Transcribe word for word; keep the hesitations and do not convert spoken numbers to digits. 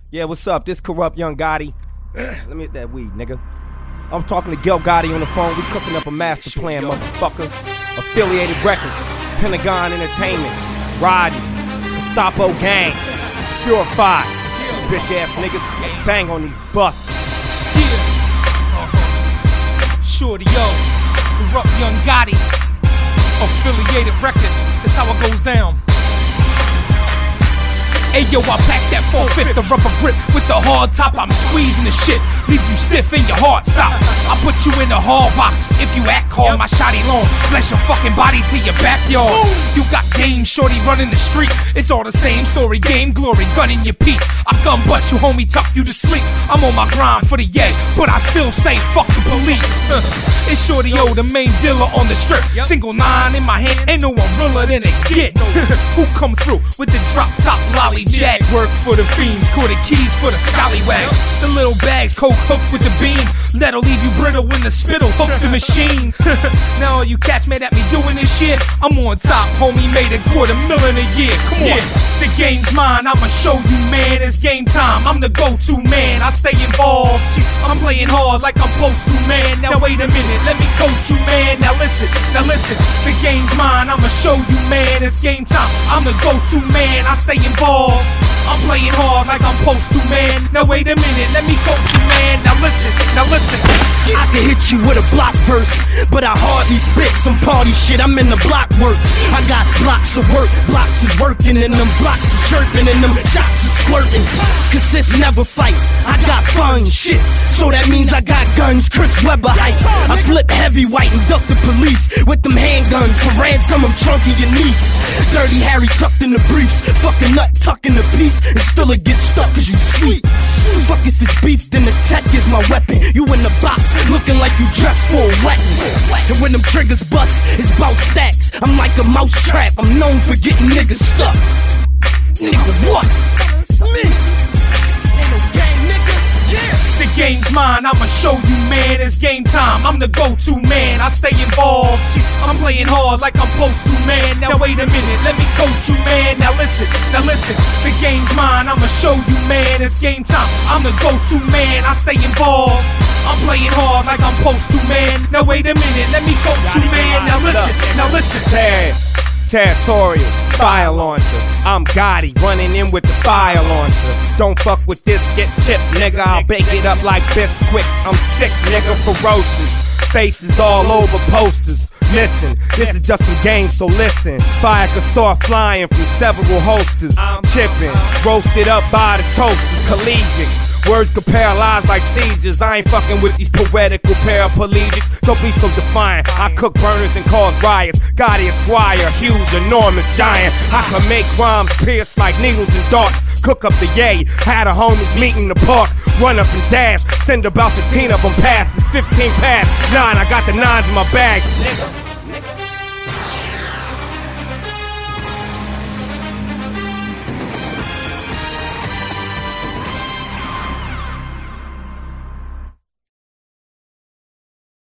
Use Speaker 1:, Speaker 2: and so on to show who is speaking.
Speaker 1: Yeah, what's up? This Corrupt Young Gotti. Let me hit that weed, nigga. I'm talking to Gil Gotti on the phone. We cooking up a master plan, motherfucker. Affiliated Records, Pentagon Entertainment, Rodney, Gestapo Gang, Purified, bitch ass niggas. Bang on these busts.
Speaker 2: Yeah. Uh-huh. Shorty, yo. Corrupt Young Gotti. Affiliated Records. That's how it goes down. Hey yo, I pack that four fifth, the rubber grip with the hard top. I'm squeezing the shit, leave you stiff and your heart stop. I put you in the hard box if you act hard. My shotty long, bless your fucking body to your backyard. You got game, shorty running the street. It's all the same story, game glory, gun in your piece. I gun butt you, homie, tuck you to sleep. I'm on my grind for the yay, but I still say fuck the police. It's Shorty O, the main dealer on the strip. Single nine in my hand, ain't no one realer than a kid. Who come through with the drop top lolly jack? Work for the fiends, corded keys for the scallywags. The little bags, coke hooked with the beam, that'll leave you brittle in the spittle. Hook the machine. Now all you cats mad at me doing this shit, I'm on top, homie, made a quarter million a year. Come on, yeah. The game's mine, I'ma show you, man. It's game time, I'm the go-to man. I stay involved, I'm playing hard like I'm supposed to, man. Now wait a minute, let me coach you, man. Now listen, now listen, the game's mine, I'ma show you, man. It's game time, I'm the go-to man. I stay involved, I'm playing hard like I'm supposed to, man. Now wait a minute, let me coach you, man. Now listen, now listen.
Speaker 3: I can hit you with a block verse, but I hardly spit some party shit. I'm in the block work. I got blocks of work, blocks is working, and them blocks is chirping, and them shots is squirting. Cause it's never fight, I got fun shit, so that means I got guns. Chris Webber height. I flip heavy white and duck the police with them handguns for ransom. I'm trunking your knees. Dirty Harry tucked in the briefs, fucking nut tucking the piece, and still it gets stuck cause you sweet. Fuck if it's beef, then the tech is my weapon. You in the box, looking like you dressed for a wedding. And when them triggers bust, it's bout stacks. I'm like a mouse trap, I'm known for getting niggas stuck. Nigga, what? Me. Ain't no game, nigga. Yeah.
Speaker 2: The game's mine, I'ma show you, man. It's game time, I'm the go-to man. I stay involved, I'm playing hard like I'm supposed to, man. Now wait a minute, let me coach you, man. Now listen, now listen, the game's mine, I'ma show you, man. It's game time, I'm the go-to man. I stay involved, I'm playing hard like I'm supposed to, man. Now wait a minute, let me coach you, man. Now listen, now listen.
Speaker 1: Ter- territorial, fire launcher. I'm Gotti, running in with the fire launcher. Don't fuck with this, get chipped, nigga. I'll bake it up like Bisquick. I'm sick, nigga, ferocious. Faces all over posters. Listen, this is just some game, so listen. Fire can start flying from several holsters. I'm chipping, roasted up by the toasters. Collegiate. Words could paralyze like seizures. I ain't fucking with these poetical paraplegics. Don't be so defiant. I cook burners and cause riots. Gotti Esquire, huge, enormous, giant. I can make rhymes pierce like needles and darts. Cook up the yay, had a homies meet in the park. Run up and dash, send about fifteen of them past. It's fifteen past nine, I got the nines in my bag.